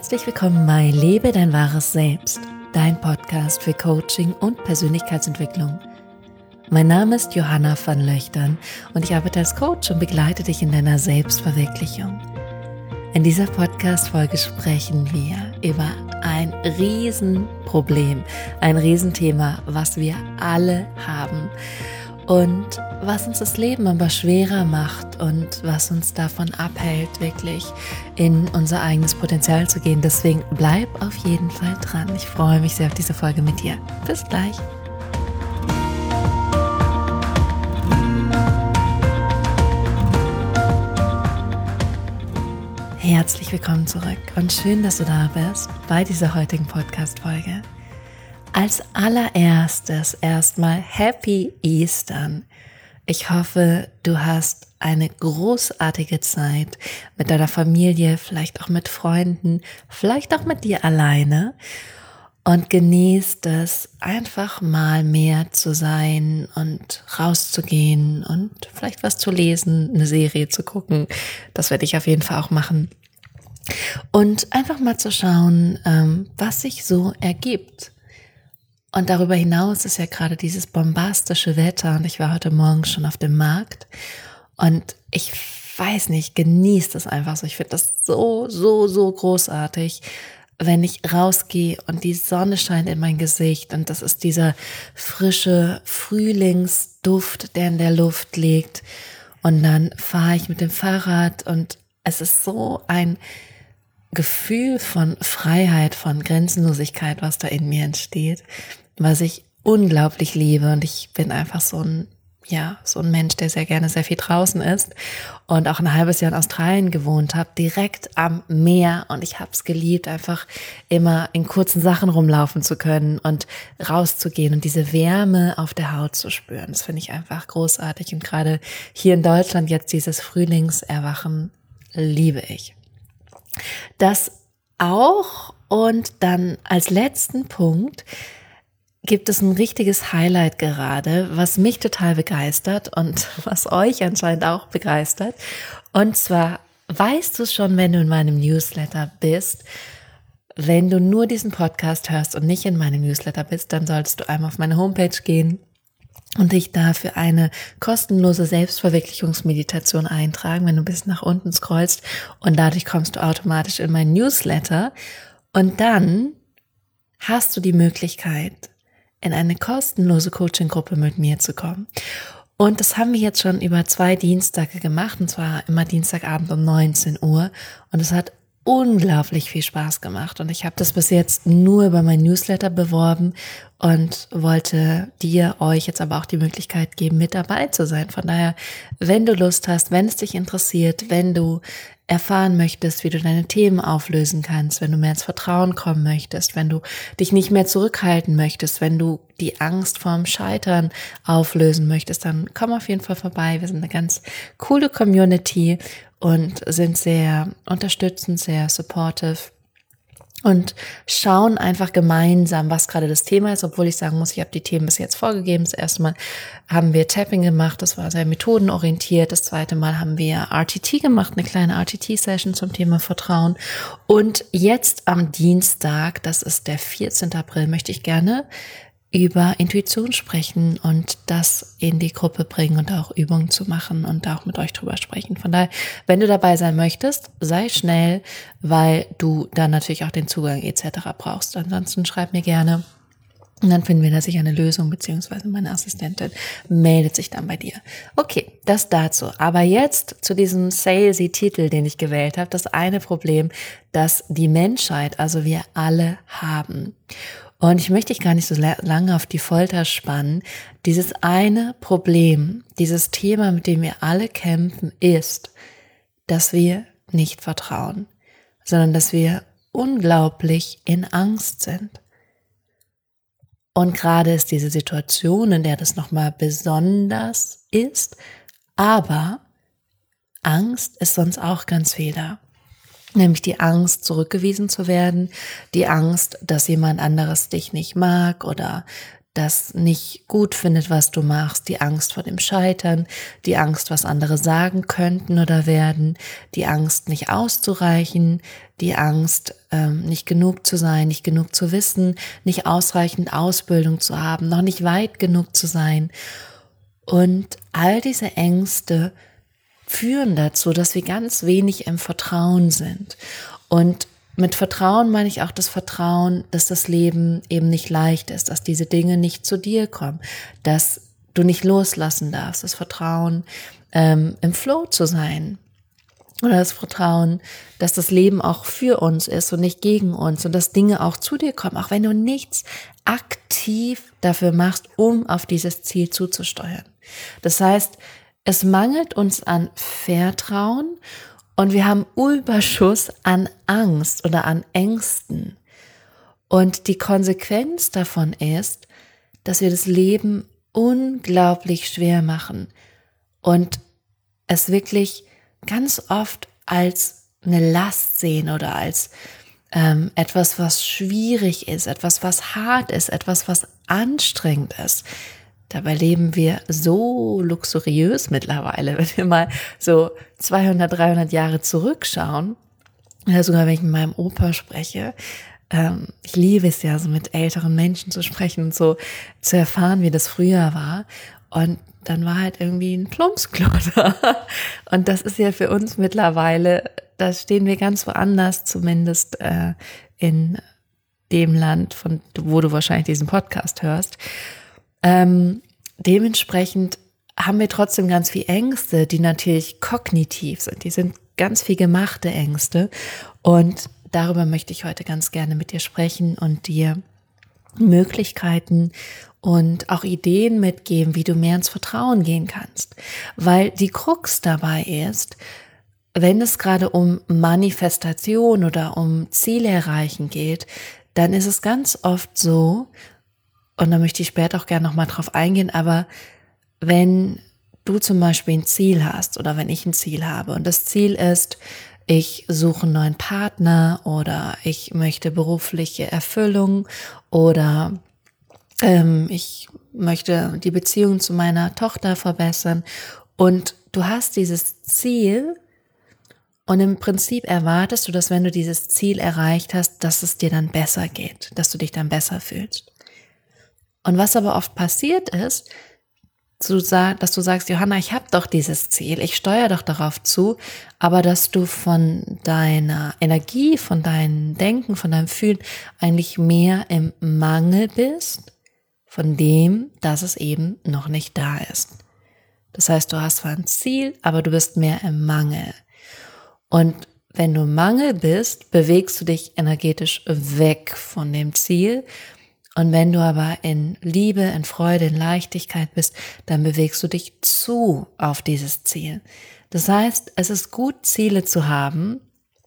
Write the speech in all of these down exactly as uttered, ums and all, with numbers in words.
Herzlich willkommen bei Lebe dein wahres Selbst, dein Podcast für Coaching und Persönlichkeitsentwicklung. Mein Name ist Johanna van Löchtern und ich arbeite als Coach und begleite dich in deiner Selbstverwirklichung. In dieser Podcast-Folge sprechen wir über ein Riesenproblem, ein Riesenthema, was wir alle haben und was uns das Leben aber schwerer macht und was uns davon abhält, wirklich in unser eigenes Potenzial zu gehen. Deswegen bleib auf jeden Fall dran. Ich freue mich sehr auf diese Folge mit dir. Bis gleich. Herzlich willkommen zurück und schön, dass du da bist bei dieser heutigen Podcast-Folge. Als allererstes erstmal Happy Eastern. Ich hoffe, du hast eine großartige Zeit mit deiner Familie, vielleicht auch mit Freunden, vielleicht auch mit dir alleine und genießt es, einfach mal mehr zu sein und rauszugehen und vielleicht was zu lesen, eine Serie zu gucken. Das werde ich auf jeden Fall auch machen. Und einfach mal zu schauen, was sich so ergibt. Und darüber hinaus ist ja gerade dieses bombastische Wetter und ich war heute Morgen schon auf dem Markt und ich weiß nicht, genieße das einfach so. Ich finde das so, so, so großartig, wenn ich rausgehe und die Sonne scheint in mein Gesicht und das ist dieser frische Frühlingsduft, der in der Luft liegt und dann fahre ich mit dem Fahrrad und es ist so ein Gefühl von Freiheit, von Grenzenlosigkeit, was da in mir entsteht, was ich unglaublich liebe und ich bin einfach so ein, ja, so ein Mensch, der sehr gerne sehr viel draußen ist und auch ein halbes Jahr in Australien gewohnt habe, direkt am Meer und ich habe es geliebt, einfach immer in kurzen Sachen rumlaufen zu können und rauszugehen und diese Wärme auf der Haut zu spüren. Das finde ich einfach großartig und gerade hier in Deutschland jetzt dieses Frühlingserwachen liebe ich. Das auch und dann als letzten Punkt gibt es ein richtiges Highlight gerade, was mich total begeistert und was euch anscheinend auch begeistert. Und zwar weißt du es schon, wenn du in meinem Newsletter bist, wenn du nur diesen Podcast hörst und nicht in meinem Newsletter bist, dann solltest du einmal auf meine Homepage gehen und dich da für eine kostenlose Selbstverwirklichungsmeditation eintragen, wenn du bis nach unten scrollst und dadurch kommst du automatisch in meinen Newsletter und dann hast du die Möglichkeit, in eine kostenlose Coaching-Gruppe mit mir zu kommen. Und das haben wir jetzt schon über zwei Dienstage gemacht, und zwar immer Dienstagabend um neunzehn Uhr und es hat unglaublich viel Spaß gemacht und ich habe das bis jetzt nur über mein Newsletter beworben und wollte dir, euch jetzt aber auch die Möglichkeit geben, mit dabei zu sein. Von daher, wenn du Lust hast, wenn es dich interessiert, wenn du erfahren möchtest, wie du deine Themen auflösen kannst, wenn du mehr ins Vertrauen kommen möchtest, wenn du dich nicht mehr zurückhalten möchtest, wenn du die Angst vorm Scheitern auflösen möchtest, dann komm auf jeden Fall vorbei. Wir sind eine ganz coole Community und sind sehr unterstützend, sehr supportive und schauen einfach gemeinsam, was gerade das Thema ist, obwohl ich sagen muss, ich habe die Themen bis jetzt vorgegeben. Das erste Mal haben wir Tapping gemacht, das war sehr methodenorientiert. Das zweite Mal haben wir R T T gemacht, eine kleine R T T-Session zum Thema Vertrauen. Und jetzt am Dienstag, das ist der vierzehnten April, möchte ich gerne über Intuition sprechen und das in die Gruppe bringen und auch Übungen zu machen und auch mit euch drüber sprechen. Von daher, wenn du dabei sein möchtest, sei schnell, weil du dann natürlich auch den Zugang et cetera brauchst. Ansonsten schreib mir gerne und dann finden wir da sicher eine Lösung, beziehungsweise meine Assistentin meldet sich dann bei dir. Okay, das dazu. Aber jetzt zu diesem salesy Titel, den ich gewählt habe, das eine Problem, das die Menschheit, also wir alle haben. Und ich möchte dich gar nicht so lange auf die Folter spannen. Dieses eine Problem, dieses Thema, mit dem wir alle kämpfen, ist, dass wir nicht vertrauen, sondern dass wir unglaublich in Angst sind. Und gerade ist diese Situation, in der das nochmal besonders ist, aber Angst ist sonst auch ganz viel da. Nämlich die Angst, zurückgewiesen zu werden, die Angst, dass jemand anderes dich nicht mag oder das nicht gut findet, was du machst, die Angst vor dem Scheitern, die Angst, was andere sagen könnten oder werden, die Angst, nicht auszureichen, die Angst, ähm, nicht genug zu sein, nicht genug zu wissen, nicht ausreichend Ausbildung zu haben, noch nicht weit genug zu sein. Und all diese Ängste führen dazu, dass wir ganz wenig im Vertrauen sind. Und mit Vertrauen meine ich auch das Vertrauen, dass das Leben eben nicht leicht ist, dass diese Dinge nicht zu dir kommen, dass du nicht loslassen darfst, das Vertrauen, ähm, im Flow zu sein. Oder das Vertrauen, dass das Leben auch für uns ist und nicht gegen uns und dass Dinge auch zu dir kommen, auch wenn du nichts aktiv dafür machst, um auf dieses Ziel zuzusteuern. Das heißt, es mangelt uns an Vertrauen und wir haben Überschuss an Angst oder an Ängsten. Und die Konsequenz davon ist, dass wir das Leben unglaublich schwer machen und es wirklich ganz oft als eine Last sehen oder als ähm, etwas, was schwierig ist, etwas, was hart ist, etwas, was anstrengend ist. Dabei leben wir so luxuriös mittlerweile, wenn wir mal so zweihundert, dreihundert Jahre zurückschauen. Oder sogar wenn ich mit meinem Opa spreche. Ähm, ich liebe es ja, so mit älteren Menschen zu sprechen und so zu erfahren, wie das früher war. Und dann war halt irgendwie ein Plumpsklo da. Und das ist ja für uns mittlerweile, da stehen wir ganz woanders, zumindest äh, in dem Land, von wo du wahrscheinlich diesen Podcast hörst. Ähm, dementsprechend haben wir trotzdem ganz viel Ängste, die natürlich kognitiv sind. Die sind ganz viel gemachte Ängste. Und darüber möchte ich heute ganz gerne mit dir sprechen und dir Möglichkeiten und auch Ideen mitgeben, wie du mehr ins Vertrauen gehen kannst. Weil die Krux dabei ist, wenn es gerade um Manifestation oder um Ziele erreichen geht, dann ist es ganz oft so, und da möchte ich später auch gerne nochmal drauf eingehen, aber wenn du zum Beispiel ein Ziel hast oder wenn ich ein Ziel habe und das Ziel ist, ich suche einen neuen Partner oder ich möchte berufliche Erfüllung oder ähm, ich möchte die Beziehung zu meiner Tochter verbessern und du hast dieses Ziel und im Prinzip erwartest du, dass wenn du dieses Ziel erreicht hast, dass es dir dann besser geht, dass du dich dann besser fühlst. Und was aber oft passiert ist, dass du sagst, Johanna, ich habe doch dieses Ziel, ich steuere doch darauf zu, aber dass du von deiner Energie, von deinem Denken, von deinem Fühlen eigentlich mehr im Mangel bist, von dem, dass es eben noch nicht da ist. Das heißt, du hast zwar ein Ziel, aber du bist mehr im Mangel. Und wenn du im Mangel bist, bewegst du dich energetisch weg von dem Ziel. Und wenn du aber in Liebe, in Freude, in Leichtigkeit bist, dann bewegst du dich zu auf dieses Ziel. Das heißt, es ist gut, Ziele zu haben,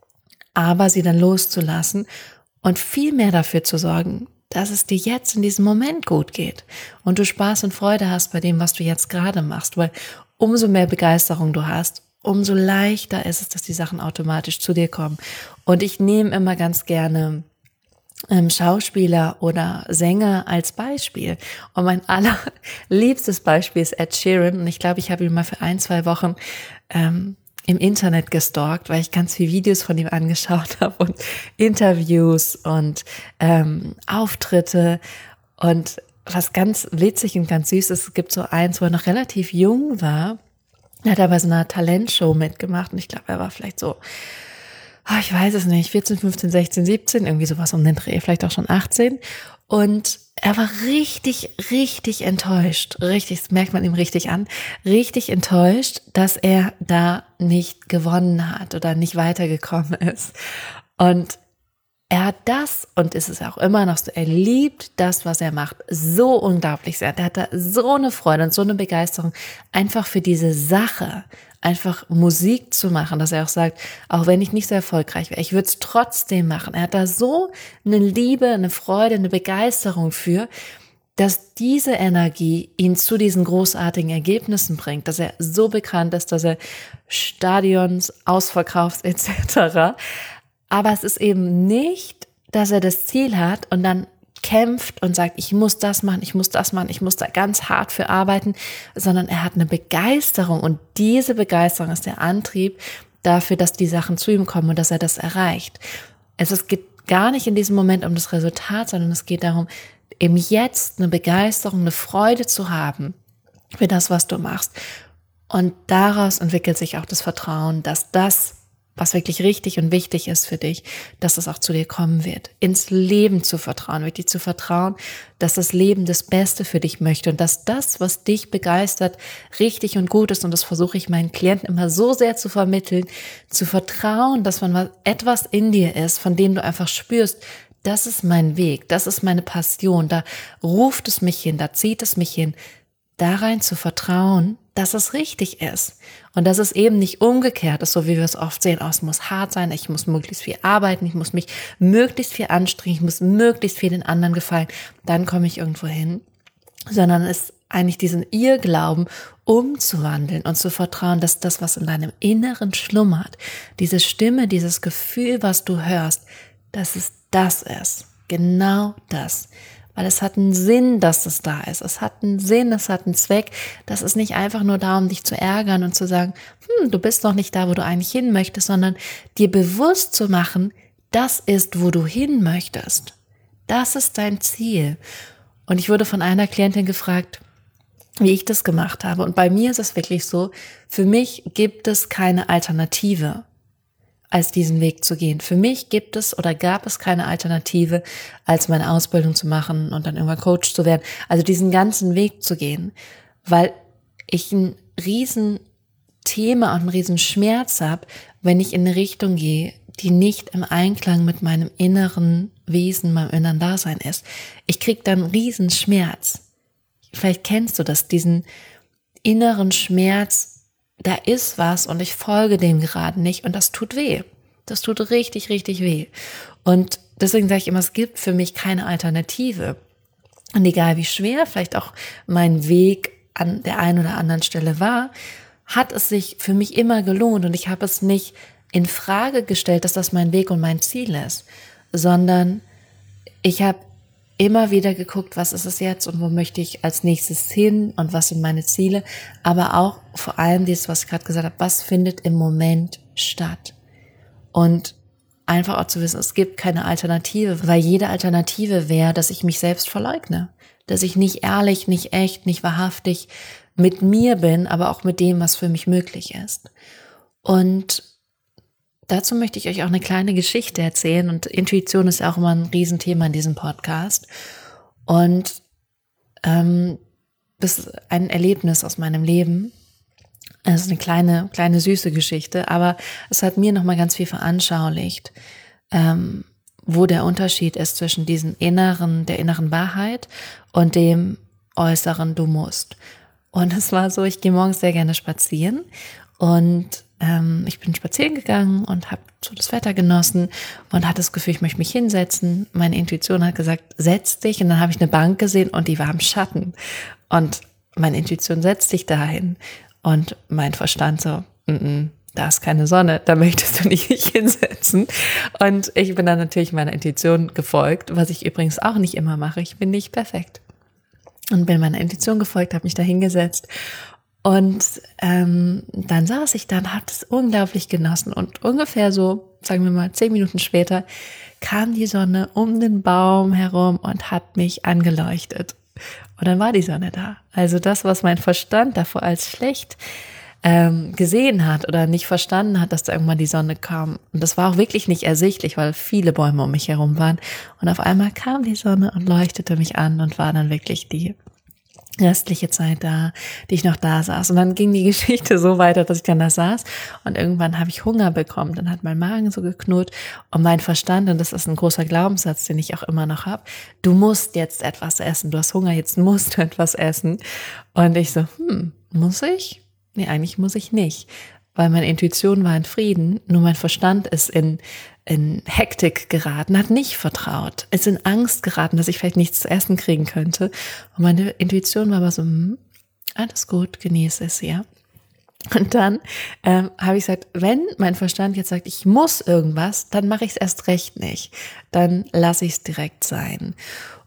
aber sie dann loszulassen und viel mehr dafür zu sorgen, dass es dir jetzt in diesem Moment gut geht und du Spaß und Freude hast bei dem, was du jetzt gerade machst, weil umso mehr Begeisterung du hast, umso leichter ist es, dass die Sachen automatisch zu dir kommen. Und ich nehme immer ganz gerne ähm, Schauspieler oder Sänger als Beispiel. Und mein allerliebstes Beispiel ist Ed Sheeran. Und ich glaube, ich habe ihn mal für ein, zwei Wochen ähm, im Internet gestalkt, weil ich ganz viele Videos von ihm angeschaut habe und Interviews und ähm, Auftritte. Und was ganz witzig und ganz süß ist, es gibt so eins, wo er noch relativ jung war. Er hat er bei so einer Talentshow mitgemacht und ich glaube, er war vielleicht so, oh, ich weiß es nicht, vierzehn, fünfzehn, sechzehn, siebzehn, irgendwie sowas um den Dreh, vielleicht auch schon achtzehn. Und er war richtig, richtig enttäuscht, richtig, das merkt man ihm richtig an, richtig enttäuscht, dass er da nicht gewonnen hat oder nicht weitergekommen ist. Und er hat das, und ist es auch immer noch so, er liebt das, was er macht, so unglaublich sehr. Er hat da so eine Freude und so eine Begeisterung, einfach für diese Sache, einfach Musik zu machen, dass er auch sagt, auch wenn ich nicht so erfolgreich wäre, ich würde es trotzdem machen. Er hat da so eine Liebe, eine Freude, eine Begeisterung für, dass diese Energie ihn zu diesen großartigen Ergebnissen bringt, dass er so bekannt ist, dass er Stadions ausverkauft et cetera. Aber es ist eben nicht, dass er das Ziel hat und dann kämpft und sagt, ich muss das machen, ich muss das machen, ich muss da ganz hart für arbeiten, sondern er hat eine Begeisterung und diese Begeisterung ist der Antrieb dafür, dass die Sachen zu ihm kommen und dass er das erreicht. Es ist, geht gar nicht in diesem Moment um das Resultat, sondern es geht darum, im Jetzt eine Begeisterung, eine Freude zu haben für das, was du machst. Und daraus entwickelt sich auch das Vertrauen, dass das, was wirklich richtig und wichtig ist für dich, dass es auch zu dir kommen wird. Ins Leben zu vertrauen, wirklich zu vertrauen, dass das Leben das Beste für dich möchte und dass das, was dich begeistert, richtig und gut ist. Und das versuche ich meinen Klienten immer so sehr zu vermitteln, zu vertrauen, dass man etwas in dir ist, von dem du einfach spürst, das ist mein Weg, das ist meine Passion, da ruft es mich hin, da zieht es mich hin, da rein zu vertrauen, dass es richtig ist und dass es eben nicht umgekehrt ist, so wie wir es oft sehen, oh, es muss hart sein, ich muss möglichst viel arbeiten, ich muss mich möglichst viel anstrengen, ich muss möglichst viel den anderen gefallen, dann komme ich irgendwo hin, sondern es eigentlich diesen Irrglauben umzuwandeln und zu vertrauen, dass das, was in deinem Inneren schlummert, diese Stimme, dieses Gefühl, was du hörst, dass es das ist, genau das. Weil es hat einen Sinn, dass es da ist. Es hat einen Sinn, es hat einen Zweck. Das ist nicht einfach nur da, um dich zu ärgern und zu sagen, hm, du bist noch nicht da, wo du eigentlich hin möchtest, sondern dir bewusst zu machen, das ist, wo du hin möchtest. Das ist dein Ziel. Und ich wurde von einer Klientin gefragt, wie ich das gemacht habe. Und bei mir ist es wirklich so, für mich gibt es keine Alternative, als diesen Weg zu gehen. Für mich gibt es oder gab es keine Alternative, als meine Ausbildung zu machen und dann irgendwann Coach zu werden. Also diesen ganzen Weg zu gehen, weil ich ein riesen Thema und einen riesen Schmerz habe, wenn ich in eine Richtung gehe, die nicht im Einklang mit meinem inneren Wesen, meinem inneren Dasein ist. Ich kriege dann einen riesen Schmerz. Vielleicht kennst du das, diesen inneren Schmerz, da ist was und ich folge dem gerade nicht und das tut weh. Das tut richtig, richtig weh. Und deswegen sage ich immer, es gibt für mich keine Alternative. Und egal wie schwer vielleicht auch mein Weg an der einen oder anderen Stelle war, hat es sich für mich immer gelohnt und ich habe es nicht in Frage gestellt, dass das mein Weg und mein Ziel ist, sondern ich habe immer wieder geguckt, was ist es jetzt und wo möchte ich als nächstes hin und was sind meine Ziele, aber auch vor allem dieses, was ich gerade gesagt habe, was findet im Moment statt. Und einfach auch zu wissen, es gibt keine Alternative, weil jede Alternative wäre, dass ich mich selbst verleugne, dass ich nicht ehrlich, nicht echt, nicht wahrhaftig mit mir bin, aber auch mit dem, was für mich möglich ist. Und dazu möchte ich euch auch eine kleine Geschichte erzählen und Intuition ist ja auch immer ein Riesenthema in diesem Podcast und ähm, das ist ein Erlebnis aus meinem Leben. Es ist eine kleine, kleine süße Geschichte, aber es hat mir nochmal ganz viel veranschaulicht, ähm, wo der Unterschied ist zwischen diesem inneren, der inneren Wahrheit und dem äußeren Du musst. Und es war so, ich gehe morgens sehr gerne spazieren und ähm, ich bin spazieren gegangen und habe so das Wetter genossen und hatte das Gefühl, ich möchte mich hinsetzen. Meine Intuition hat gesagt, setz dich. Und dann habe ich eine Bank gesehen und die war im Schatten. Und meine Intuition setzt dich dahin. Und mein Verstand so, n-n, da ist keine Sonne, da möchtest du nicht hinsetzen. Und ich bin dann natürlich meiner Intuition gefolgt, was ich übrigens auch nicht immer mache. Ich bin nicht perfekt. Und bin meiner Intuition gefolgt, habe mich da hingesetzt. Und ähm, dann saß ich da und habe das unglaublich genossen. Und ungefähr so, sagen wir mal, zehn Minuten später kam die Sonne um den Baum herum und hat mich angeleuchtet. Und dann war die Sonne da. Also das, was mein Verstand davor als schlecht ähm, gesehen hat oder nicht verstanden hat, dass da irgendwann die Sonne kam. Und das war auch wirklich nicht ersichtlich, weil viele Bäume um mich herum waren. Und auf einmal kam die Sonne und leuchtete mich an und war dann wirklich die restliche Zeit da, die ich noch da saß. Und dann ging die Geschichte so weiter, dass ich dann da saß und irgendwann habe ich Hunger bekommen. Dann hat mein Magen so geknurrt und mein Verstand, und das ist ein großer Glaubenssatz, den ich auch immer noch habe, du musst jetzt etwas essen, du hast Hunger, jetzt musst du etwas essen. Und ich so, hm, muss ich? Nee, eigentlich muss ich nicht, weil meine Intuition war in Frieden, nur mein Verstand ist in in Hektik geraten, hat nicht vertraut, ist in Angst geraten, dass ich vielleicht nichts zu essen kriegen könnte. Und meine Intuition war aber so, hm, alles gut, genieße es, ja. Und dann ähm, habe ich gesagt, wenn mein Verstand jetzt sagt, ich muss irgendwas, dann mache ich es erst recht nicht. Dann lasse ich es direkt sein.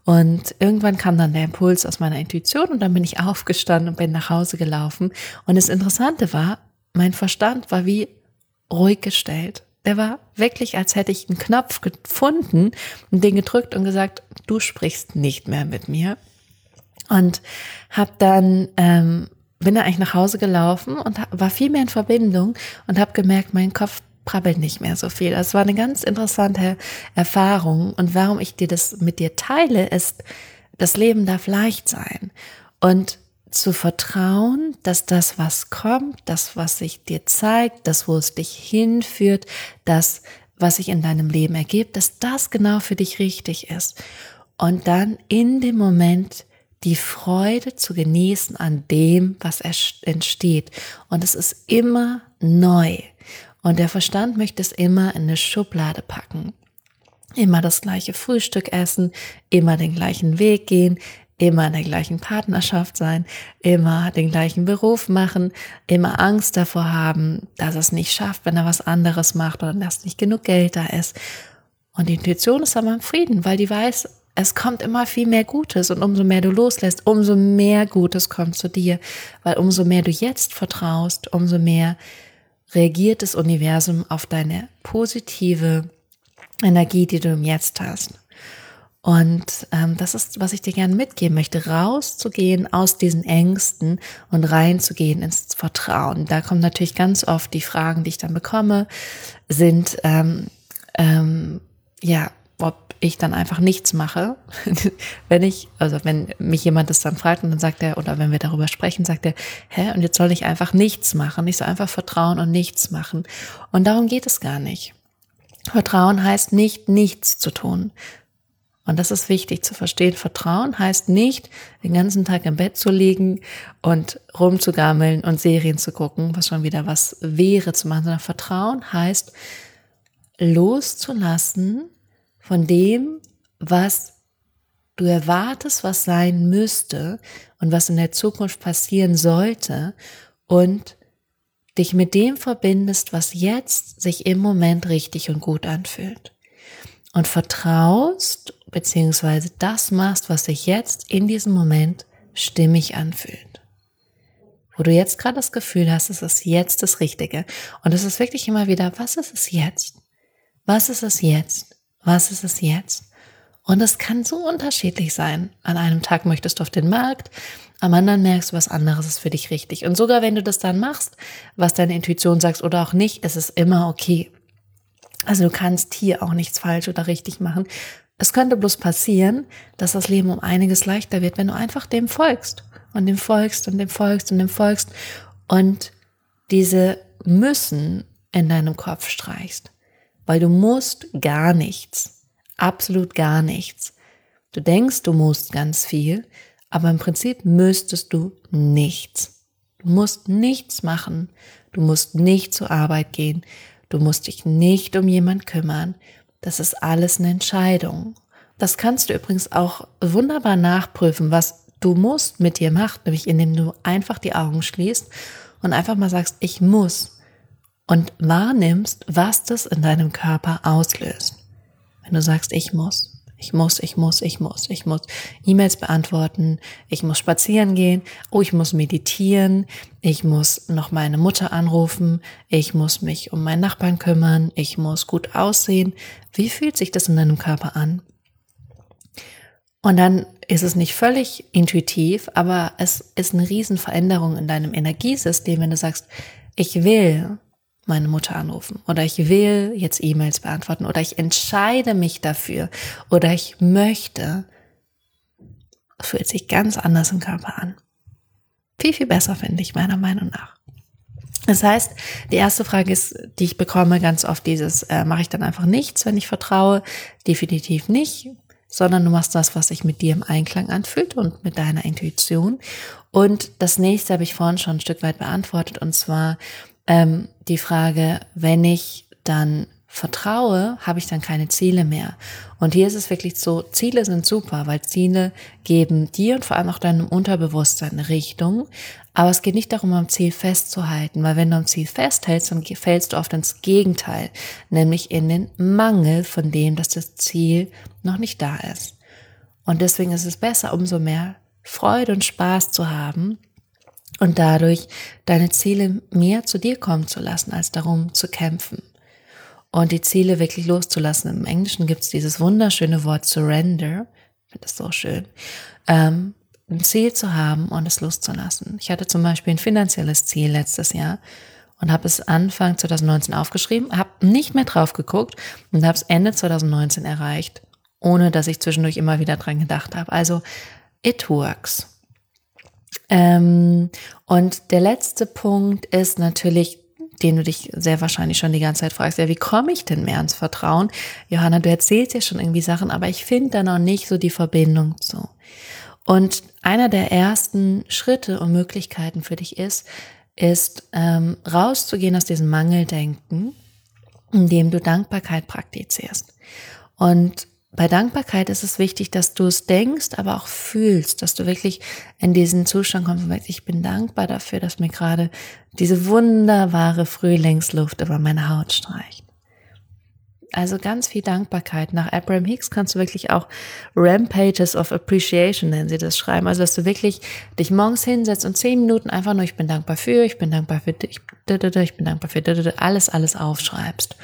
Und irgendwann kam dann der Impuls aus meiner Intuition und dann bin ich aufgestanden und bin nach Hause gelaufen. Und das Interessante war, mein Verstand war wie ruhig gestellt. Der war wirklich, als hätte ich einen Knopf gefunden und den gedrückt und gesagt, du sprichst nicht mehr mit mir. Und hab dann, ähm, bin dann eigentlich nach Hause gelaufen und war viel mehr in Verbindung und habe gemerkt, mein Kopf prabbelt nicht mehr so viel. Das war eine ganz interessante Erfahrung. Und warum ich dir das mit dir teile, ist, das Leben darf leicht sein. Und zu vertrauen, dass das, was kommt, das, was sich dir zeigt, das, wo es dich hinführt, das, was sich in deinem Leben ergibt, dass das genau für dich richtig ist. Und dann in dem Moment die Freude zu genießen an dem, was entsteht. Und es ist immer neu. Und der Verstand möchte es immer in eine Schublade packen. Immer das gleiche Frühstück essen, immer den gleichen Weg gehen, immer in der gleichen Partnerschaft sein, immer den gleichen Beruf machen, immer Angst davor haben, dass er es nicht schafft, wenn er was anderes macht oder dass nicht genug Geld da ist. Und die Intuition ist aber im Frieden, weil die weiß, es kommt immer viel mehr Gutes und umso mehr du loslässt, umso mehr Gutes kommt zu dir, weil umso mehr du jetzt vertraust, umso mehr reagiert das Universum auf deine positive Energie, die du im Jetzt hast. Und ähm, das ist, was ich dir gerne mitgeben möchte, rauszugehen aus diesen Ängsten und reinzugehen ins Vertrauen. Da kommen natürlich ganz oft die Fragen, die ich dann bekomme, sind, ähm, ähm, ja, ob ich dann einfach nichts mache. Wenn ich, also wenn mich jemand das dann fragt und dann sagt er, oder wenn wir darüber sprechen, sagt er, hä, und jetzt soll ich einfach nichts machen. Ich soll einfach vertrauen und nichts machen. Und darum geht es gar nicht. Vertrauen heißt nicht, nichts zu tun. Und das ist wichtig zu verstehen. Vertrauen heißt nicht, den ganzen Tag im Bett zu liegen und rumzugammeln und Serien zu gucken, was schon wieder was wäre zu machen, sondern Vertrauen heißt, loszulassen von dem, was du erwartest, was sein müsste und was in der Zukunft passieren sollte und dich mit dem verbindest, was jetzt sich im Moment richtig und gut anfühlt. Und vertraust, beziehungsweise das machst, was sich jetzt in diesem Moment stimmig anfühlt. Wo du jetzt gerade das Gefühl hast, es ist jetzt das Richtige. Und es ist wirklich immer wieder, was ist es jetzt? Was ist es jetzt? Was ist es jetzt? Und es kann so unterschiedlich sein. An einem Tag möchtest du auf den Markt, am anderen merkst du, was anderes ist für dich richtig. Und sogar wenn du das dann machst, was deine Intuition sagt oder auch nicht, ist es immer okay. Also du kannst hier auch nichts falsch oder richtig machen. Es könnte bloß passieren, dass das Leben um einiges leichter wird, wenn du einfach dem folgst und dem folgst und dem folgst und dem folgst und diese müssen in deinem Kopf streichst. Weil du musst gar nichts, absolut gar nichts. Du denkst, du musst ganz viel, aber im Prinzip müsstest du nichts. Du musst nichts machen, du musst nicht zur Arbeit gehen, du musst dich nicht um jemanden kümmern. Das ist alles eine Entscheidung. Das kannst du übrigens auch wunderbar nachprüfen, was du musst mit dir macht, nämlich indem du einfach die Augen schließt und einfach mal sagst, ich muss. Und wahrnimmst, was das in deinem Körper auslöst. Wenn du sagst, ich muss, ich muss, ich muss, ich muss, ich muss E-Mails beantworten, ich muss spazieren gehen, oh, ich muss meditieren, ich muss noch meine Mutter anrufen, ich muss mich um meinen Nachbarn kümmern, ich muss gut aussehen. Wie fühlt sich das in deinem Körper an? Und dann ist es nicht völlig intuitiv, aber es ist eine Riesenveränderung in deinem Energiesystem, wenn du sagst, ich will meine Mutter anrufen oder ich will jetzt E-Mails beantworten oder ich entscheide mich dafür oder ich möchte, fühlt sich ganz anders im Körper an. Viel, viel besser, finde ich, meiner Meinung nach. Das heißt, die erste Frage ist, die ich bekomme ganz oft dieses, äh, mache ich dann einfach nichts, wenn ich vertraue? Definitiv nicht, sondern du machst das, was sich mit dir im Einklang anfühlt und mit deiner Intuition. Und das nächste habe ich vorhin schon ein Stück weit beantwortet und zwar, Ähm, die Frage, wenn ich dann vertraue, habe ich dann keine Ziele mehr. Und hier ist es wirklich so, Ziele sind super, weil Ziele geben dir und vor allem auch deinem Unterbewusstsein eine Richtung. Aber es geht nicht darum, am Ziel festzuhalten, weil wenn du am Ziel festhältst, dann fällst du oft ins Gegenteil, nämlich in den Mangel von dem, dass das Ziel noch nicht da ist. Und deswegen ist es besser, umso mehr Freude und Spaß zu haben und dadurch deine Ziele mehr zu dir kommen zu lassen, als darum zu kämpfen. Und die Ziele wirklich loszulassen. Im Englischen gibt es dieses wunderschöne Wort Surrender. Ich finde das so schön. Ähm, ein Ziel zu haben und es loszulassen. Ich hatte zum Beispiel ein finanzielles Ziel letztes Jahr und habe es Anfang zwanzig neunzehn aufgeschrieben, habe nicht mehr drauf geguckt und habe es Ende zwanzig neunzehn erreicht, ohne dass ich zwischendurch immer wieder dran gedacht habe. Also, it works. Ähm, und der letzte Punkt ist natürlich, den du dich sehr wahrscheinlich schon die ganze Zeit fragst, ja, wie komme ich denn mehr ins Vertrauen? Johanna, du erzählst ja schon irgendwie Sachen, aber ich finde da noch nicht so die Verbindung zu. Und einer der ersten Schritte und Möglichkeiten für dich ist, ist ähm, rauszugehen aus diesem Mangeldenken, indem du Dankbarkeit praktizierst. Und bei Dankbarkeit ist es wichtig, dass du es denkst, aber auch fühlst, dass du wirklich in diesen Zustand kommst und sagst, ich bin dankbar dafür, dass mir gerade diese wunderbare Frühlingsluft über meine Haut streicht. Also ganz viel Dankbarkeit. Nach Abraham Hicks kannst du wirklich auch Rampages of Appreciation, nennen sie das, schreiben. Also dass du wirklich dich morgens hinsetzt und zehn Minuten einfach nur, ich bin dankbar für, ich bin dankbar für, ich, ich bin dankbar für, alles, alles aufschreibst.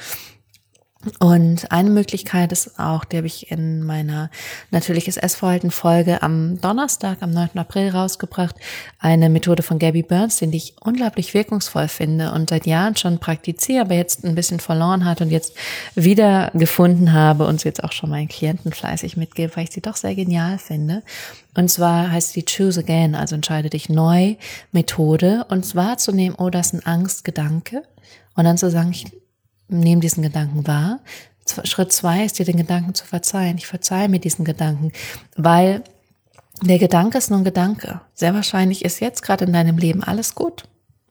Und eine Möglichkeit ist auch, die habe ich in meiner Natürliches Essverhalten-Folge am Donnerstag, am neunten April rausgebracht, eine Methode von Gabby Bernstein, die ich unglaublich wirkungsvoll finde und seit Jahren schon praktiziere, aber jetzt ein bisschen verloren hat und jetzt wieder gefunden habe und sie jetzt auch schon meinen Klienten fleißig mitgebe, weil ich sie doch sehr genial finde. Und zwar heißt die Choose Again, also entscheide dich neu Methode, und zwar zu nehmen, oh, das ist ein Angstgedanke, und dann zu sagen, ich nehme diesen Gedanken wahr. Schritt zwei ist, dir den Gedanken zu verzeihen. Ich verzeihe mir diesen Gedanken, weil der Gedanke ist nur ein Gedanke. Sehr wahrscheinlich ist jetzt gerade in deinem Leben alles gut.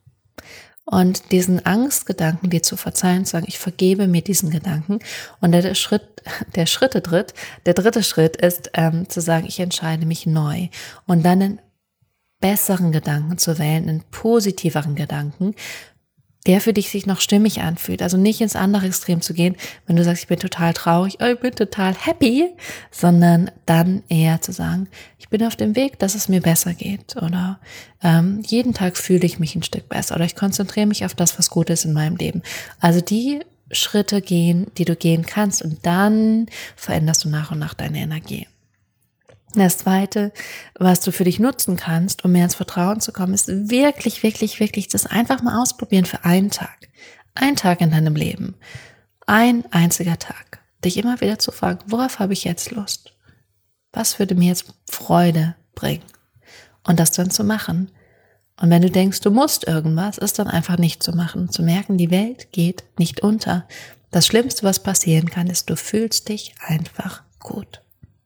Und diesen Angstgedanken dir zu verzeihen, zu sagen, ich vergebe mir diesen Gedanken. Und der Schritt, der Schritte dritt, der dritte Schritt ist, ähm, zu sagen, ich entscheide mich neu. Und dann einen besseren Gedanken zu wählen, einen positiveren Gedanken, der für dich sich noch stimmig anfühlt. Also nicht ins andere Extrem zu gehen, wenn du sagst, ich bin total traurig, oh, ich bin total happy, sondern dann eher zu sagen, ich bin auf dem Weg, dass es mir besser geht, oder ähm, jeden Tag fühle ich mich ein Stück besser, oder ich konzentriere mich auf das, was gut ist in meinem Leben. Also die Schritte gehen, die du gehen kannst, und dann veränderst du nach und nach deine Energie. Das Zweite, was du für dich nutzen kannst, um mehr ins Vertrauen zu kommen, ist wirklich, wirklich, wirklich das einfach mal ausprobieren für einen Tag. Ein Tag in deinem Leben. Ein einziger Tag. Dich immer wieder zu fragen, worauf habe ich jetzt Lust? Was würde mir jetzt Freude bringen? Und das dann zu machen. Und wenn du denkst, du musst irgendwas, ist dann einfach nicht zu machen. Zu merken, die Welt geht nicht unter. Das Schlimmste, was passieren kann, ist, du fühlst dich einfach gut.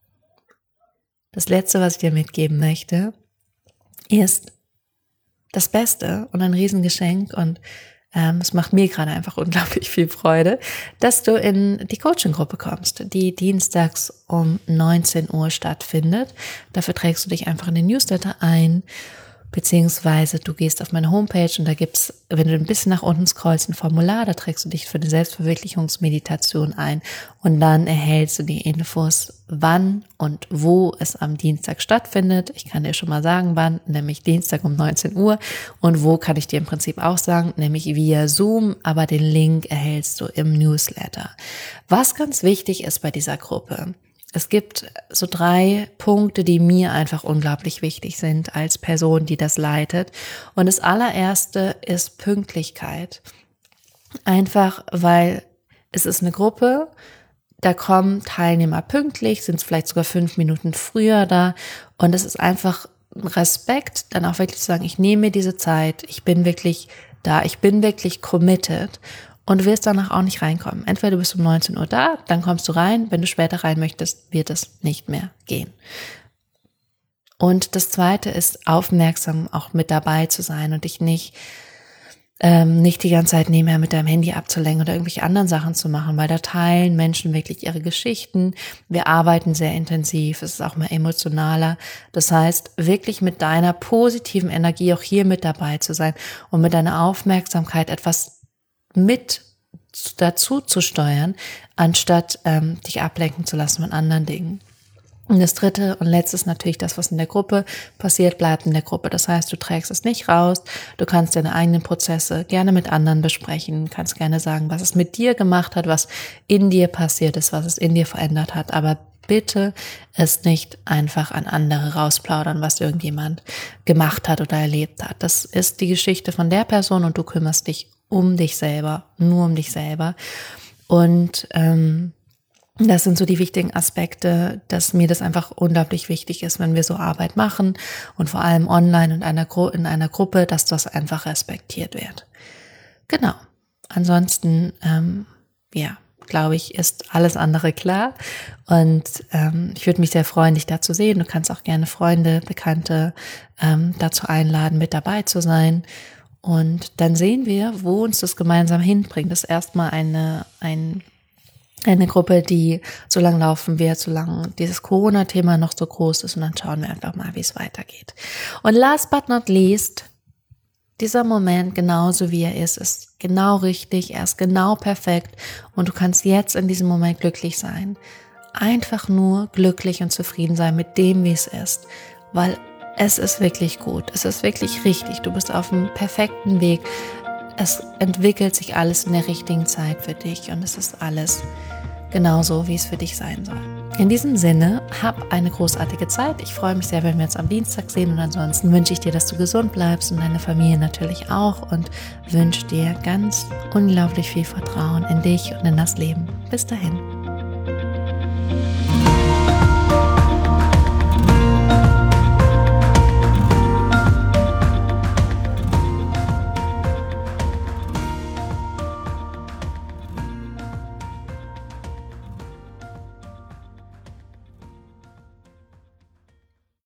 Das Letzte, was ich dir mitgeben möchte, ist das Beste und ein Riesengeschenk, und ähm, es macht mir gerade einfach unglaublich viel Freude, dass du in die Coaching-Gruppe kommst, die dienstags um neunzehn Uhr stattfindet. Dafür trägst du dich einfach in den Newsletter ein, beziehungsweise du gehst auf meine Homepage und da gibt's, wenn du ein bisschen nach unten scrollst, ein Formular, da trägst du dich für eine Selbstverwirklichungsmeditation ein und dann erhältst du die Infos, wann und wo es am Dienstag stattfindet. Ich kann dir schon mal sagen, wann, nämlich Dienstag um neunzehn Uhr, und wo kann ich dir im Prinzip auch sagen, nämlich via Zoom, aber den Link erhältst du im Newsletter. Was ganz wichtig ist bei dieser Gruppe: Es gibt so drei Punkte, die mir einfach unglaublich wichtig sind als Person, die das leitet. Und das allererste ist Pünktlichkeit. Einfach, weil es ist eine Gruppe, da kommen Teilnehmer pünktlich, sind vielleicht sogar fünf Minuten früher da. Und es ist einfach Respekt, dann auch wirklich zu sagen, ich nehme mir diese Zeit, ich bin wirklich da, ich bin wirklich committed. Und du wirst danach auch nicht reinkommen. Entweder du bist um neunzehn Uhr da, dann kommst du rein. Wenn du später rein möchtest, wird es nicht mehr gehen. Und das Zweite ist, aufmerksam auch mit dabei zu sein und dich nicht, ähm, nicht die ganze Zeit nebenher mit deinem Handy abzulenken oder irgendwelche anderen Sachen zu machen, weil da teilen Menschen wirklich ihre Geschichten. Wir arbeiten sehr intensiv, es ist auch mal emotionaler. Das heißt, wirklich mit deiner positiven Energie auch hier mit dabei zu sein und mit deiner Aufmerksamkeit etwas mit dazu zu steuern, anstatt ähm, dich ablenken zu lassen von anderen Dingen. Und das dritte und letzte ist natürlich das, was in der Gruppe passiert, bleibt in der Gruppe. Das heißt, du trägst es nicht raus, du kannst deine eigenen Prozesse gerne mit anderen besprechen, kannst gerne sagen, was es mit dir gemacht hat, was in dir passiert ist, was es in dir verändert hat, aber bitte es nicht einfach an andere rausplaudern, was irgendjemand gemacht hat oder erlebt hat. Das ist die Geschichte von der Person und du kümmerst dich um dich selber, nur um dich selber. Und ähm, das sind so die wichtigen Aspekte, dass mir das einfach unglaublich wichtig ist, wenn wir so Arbeit machen und vor allem online und einer Gru- in einer Gruppe, dass das einfach respektiert wird. Genau. Ansonsten, ähm, ja, glaube ich, ist alles andere klar. Und ähm, ich würde mich sehr freuen, dich da zu sehen. Du kannst auch gerne Freunde, Bekannte ähm, dazu einladen, mit dabei zu sein. Und dann sehen wir, wo uns das gemeinsam hinbringt. Das ist erstmal eine, ein, eine Gruppe, die so lange laufen wird, solange dieses Corona-Thema noch so groß ist. Und dann schauen wir einfach mal, wie es weitergeht. Und last but not least, dieser Moment, genauso wie er ist, ist genau richtig, er ist genau perfekt und du kannst jetzt in diesem Moment glücklich sein. Einfach nur glücklich und zufrieden sein mit dem, wie es ist, weil es ist wirklich gut, es ist wirklich richtig, du bist auf dem perfekten Weg, es entwickelt sich alles in der richtigen Zeit für dich und es ist alles genauso, wie es für dich sein soll. In diesem Sinne, hab eine großartige Zeit. Ich freue mich sehr, wenn wir uns am Dienstag sehen und ansonsten wünsche ich dir, dass du gesund bleibst und deine Familie natürlich auch und wünsche dir ganz unglaublich viel Vertrauen in dich und in das Leben. Bis dahin.